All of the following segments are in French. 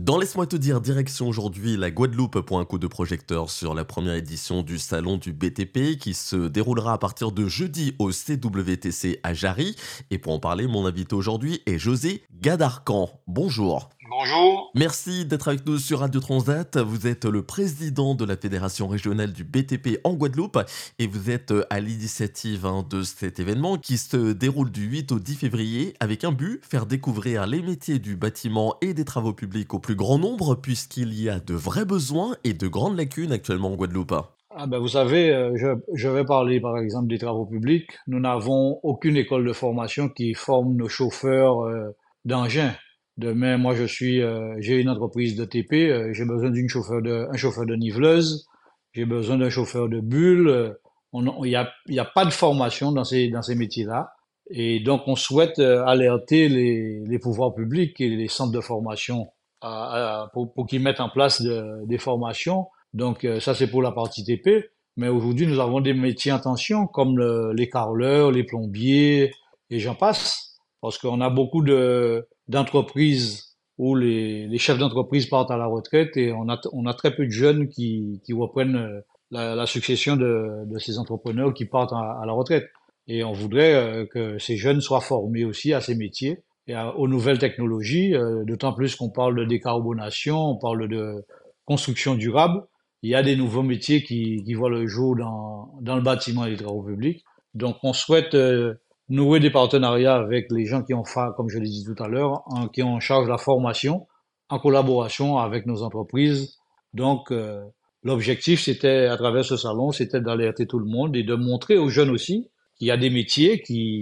Dans Laisse-moi te dire, direction aujourd'hui la Guadeloupe pour un coup de projecteur sur la première édition du salon du BTP qui se déroulera à partir de jeudi au CWTC à Jarry. Et pour en parler, mon invité aujourd'hui est José Gadarcan. Bonjour. Bonjour. Merci d'être avec nous sur Radio Transat. Vous êtes le président de la Fédération régionale du BTP en Guadeloupe et vous êtes à l'initiative de cet événement qui se déroule du 8 au 10 février avec un but, faire découvrir les métiers du bâtiment et des travaux publics au plus grand nombre puisqu'il y a de vrais besoins et de grandes lacunes actuellement en Guadeloupe. Vous savez, je vais parler par exemple des travaux publics. Nous n'avons aucune école de formation qui forme nos chauffeurs d'engins. Demain, moi, j'ai une entreprise de TP, j'ai besoin un chauffeur de niveleuse, j'ai besoin d'un chauffeur de bulle. Il y a pas de formation dans ces métiers-là. Et donc, on souhaite alerter les pouvoirs publics et les centres de formation pour qu'ils mettent en place des formations. Donc, ça, c'est pour la partie TP. Mais aujourd'hui, nous avons des métiers en tension comme les carreleurs, les plombiers, et j'en passe. Parce qu'on a beaucoup d'entreprises où les chefs d'entreprise partent à la retraite et on a très peu de jeunes qui reprennent la succession de ces entrepreneurs qui partent à la retraite. Et on voudrait que ces jeunes soient formés aussi à ces métiers et aux nouvelles technologies, d'autant plus qu'on parle de décarbonation, on parle de construction durable. Il y a des nouveaux métiers qui voient le jour dans le bâtiment et les travaux publics. Donc, on souhaite nouer des partenariats avec les gens qui ont fait, comme je l'ai dit tout à l'heure, qui ont en charge la formation en collaboration avec nos entreprises. Donc, l'objectif, c'était, à travers ce salon, c'était d'alerter tout le monde et de montrer aux jeunes aussi qu'il y a des métiers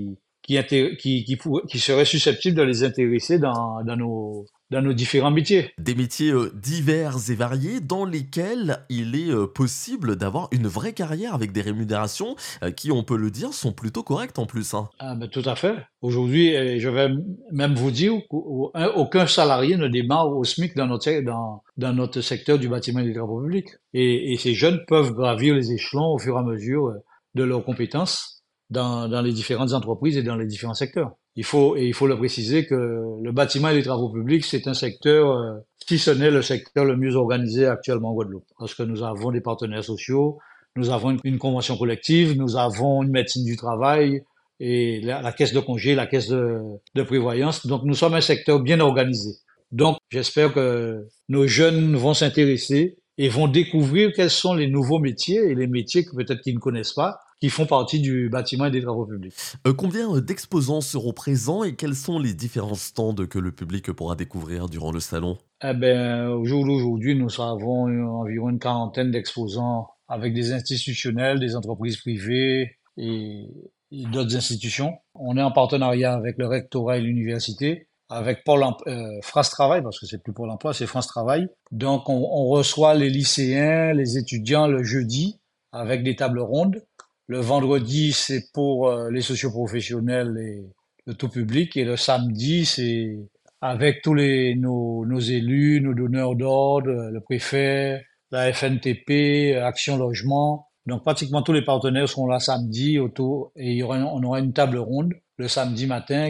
qui seraient susceptibles de les intéresser dans nos différents métiers. Des métiers divers et variés dans lesquels il est possible d'avoir une vraie carrière avec des rémunérations qui, on peut le dire, sont plutôt correctes en plus, hein. Tout à fait. Aujourd'hui, je vais même vous dire qu'aucun salarié ne démarre au SMIC dans notre secteur du bâtiment et des travaux publics. Et ces jeunes peuvent gravir les échelons au fur et à mesure de leurs compétences dans les différentes entreprises et dans les différents secteurs. Il faut le préciser que le bâtiment et les travaux publics, c'est un secteur, si ce n'est le secteur le mieux organisé actuellement en Guadeloupe. Parce que nous avons des partenaires sociaux, nous avons une convention collective, nous avons une médecine du travail et la caisse de congé, la caisse de prévoyance. Donc nous sommes un secteur bien organisé. Donc j'espère que nos jeunes vont s'intéresser et vont découvrir quels sont les nouveaux métiers et les métiers que peut-être qu'ils ne connaissent pas, qui font partie du bâtiment et des travaux publics. Combien d'exposants seront présents et quels sont les différents stands que le public pourra découvrir durant le salon? Au jour d'aujourd'hui, nous avons environ une quarantaine d'exposants avec des institutionnels, des entreprises privées et d'autres institutions. On est en partenariat avec le rectorat et l'université, avec France Travail, parce que c'est plus Pôle emploi, c'est France Travail. Donc, on reçoit les lycéens, les étudiants le jeudi avec des tables rondes. Le vendredi, c'est pour les socioprofessionnels et le tout public. Et le samedi, c'est avec nos élus, nos donneurs d'ordre, le préfet, la FNTP, Action Logement. Donc pratiquement tous les partenaires seront là samedi autour et on aura une table ronde le samedi matin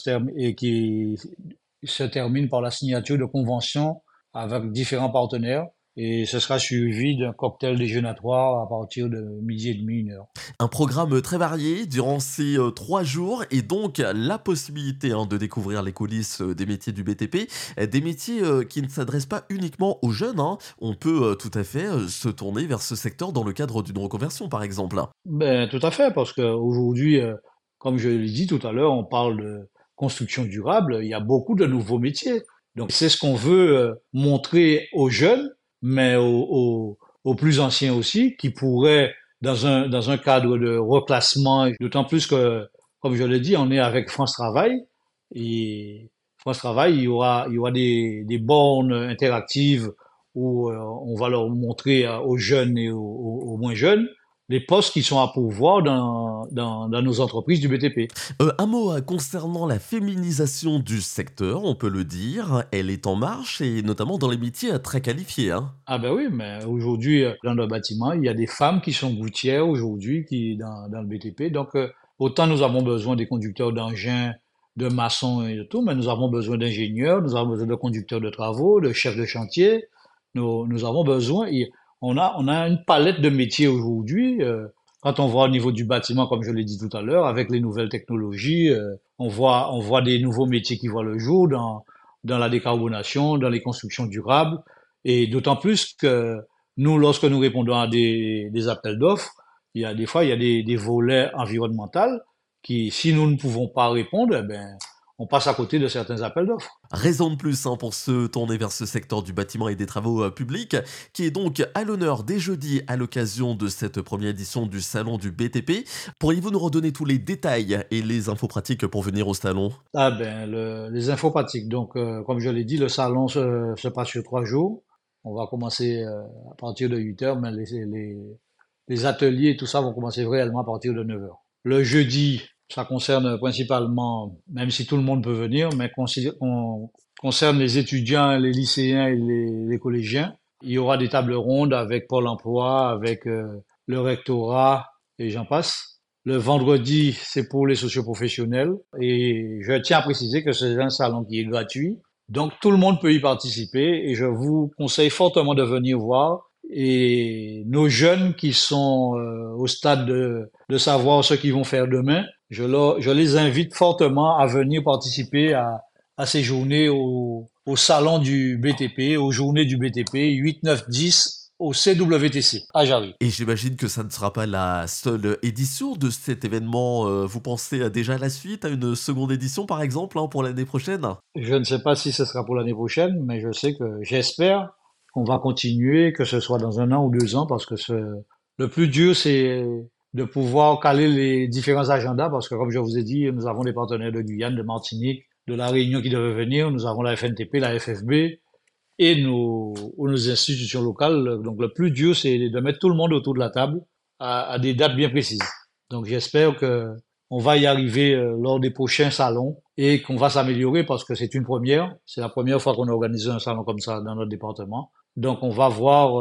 qui se termine par la signature de conventions avec différents partenaires. Et ce sera suivi d'un cocktail déjeunatoire à partir de midi et demi, 1 heure. Un programme très varié durant ces 3 jours et donc la possibilité de découvrir les coulisses des métiers du BTP, des métiers qui ne s'adressent pas uniquement aux jeunes, hein. On peut tout à fait se tourner vers ce secteur dans le cadre d'une reconversion par exemple. Tout à fait, parce qu'aujourd'hui, comme je l'ai dit tout à l'heure, on parle de construction durable, il y a beaucoup de nouveaux métiers. Donc, c'est ce qu'on veut montrer aux jeunes, mais aux plus anciens aussi, qui pourraient, dans un cadre de reclassement, d'autant plus que, comme je l'ai dit, on est avec France Travail, et France Travail, il y aura des bornes interactives où on va leur montrer aux jeunes et aux moins jeunes les postes qui sont à pourvoir dans nos entreprises du BTP. Un mot concernant la féminisation du secteur, on peut le dire, elle est en marche et notamment dans les métiers très qualifiés, hein. Ah ben oui, mais aujourd'hui, dans le bâtiment, il y a des femmes qui sont gouttières aujourd'hui dans le BTP. Donc, autant nous avons besoin des conducteurs d'engins de maçons et de tout, mais nous avons besoin d'ingénieurs, nous avons besoin de conducteurs de travaux, de chefs de chantier. Nous avons besoin, on a une palette de métiers aujourd'hui. Quand on voit au niveau du bâtiment, comme je l'ai dit tout à l'heure, avec les nouvelles technologies, on voit des nouveaux métiers qui voient le jour dans la décarbonation, dans les constructions durables. Et d'autant plus que nous, lorsque nous répondons à des appels d'offres, il y a des fois, il y a des volets environnementaux qui, si nous ne pouvons pas répondre, eh ben, on passe à côté de certains appels d'offres. Raison de plus hein, pour se tourner vers ce secteur du bâtiment et des travaux publics, qui est donc à l'honneur dès jeudi à l'occasion de cette première édition du salon du BTP. Pourriez-vous nous redonner tous les détails et les infos pratiques pour venir au salon? Ah ben, les infos pratiques. Donc, comme je l'ai dit, le salon se passe sur 3 jours. On va commencer à partir de 8 heures, mais les ateliers et tout ça vont commencer réellement à partir de 9 heures. Le jeudi, ça concerne principalement, même si tout le monde peut venir, mais concerne les étudiants, les lycéens et les collégiens. Il y aura des tables rondes avec Pôle emploi, avec le rectorat et j'en passe. Le vendredi, c'est pour les socioprofessionnels. Et je tiens à préciser que c'est un salon qui est gratuit. Donc tout le monde peut y participer et je vous conseille fortement de venir voir. Et nos jeunes qui sont au stade de savoir ce qu'ils vont faire demain, je les invite fortement à venir participer à ces journées au salon du BTP, aux journées du BTP 8, 9, 10 au CWTC à Jarry. Et j'imagine que ça ne sera pas la seule édition de cet événement. Vous pensez déjà à la suite, à une seconde édition par exemple, hein, pour l'année prochaine? Je ne sais pas si ce sera pour l'année prochaine, mais je sais que j'espère qu'on va continuer, que ce soit dans 1 an ou 2 ans, parce que le plus dur, c'est de pouvoir caler les différents agendas, parce que comme je vous ai dit, nous avons des partenaires de Guyane, de Martinique, de La Réunion qui devaient venir, nous avons la FNTP, la FFB et nos institutions locales. Donc le plus dur, c'est de mettre tout le monde autour de la table à des dates bien précises. Donc j'espère que on va y arriver lors des prochains salons et qu'on va s'améliorer parce que c'est une première. C'est la première fois qu'on organise un salon comme ça dans notre département. Donc on va voir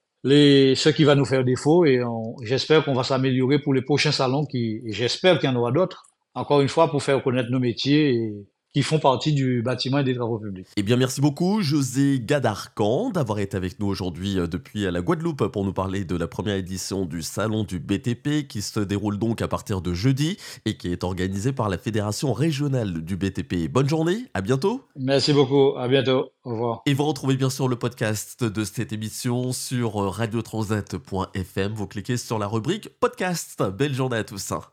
ce qui va nous faire défaut et j'espère qu'on va s'améliorer pour les prochains salons et j'espère qu'il y en aura d'autres. Encore une fois, pour faire connaître nos métiers qui font partie du bâtiment et des travaux publics. Eh bien, merci beaucoup, José Gadarcan, d'avoir été avec nous aujourd'hui depuis la Guadeloupe pour nous parler de la première édition du Salon du BTP qui se déroule donc à partir de jeudi et qui est organisé par la Fédération régionale du BTP. Bonne journée, à bientôt. Merci beaucoup. À bientôt. Au revoir. Et vous retrouvez bien sûr le podcast de cette émission sur radiotransat.fm. Vous cliquez sur la rubrique podcast. Belle journée à tous.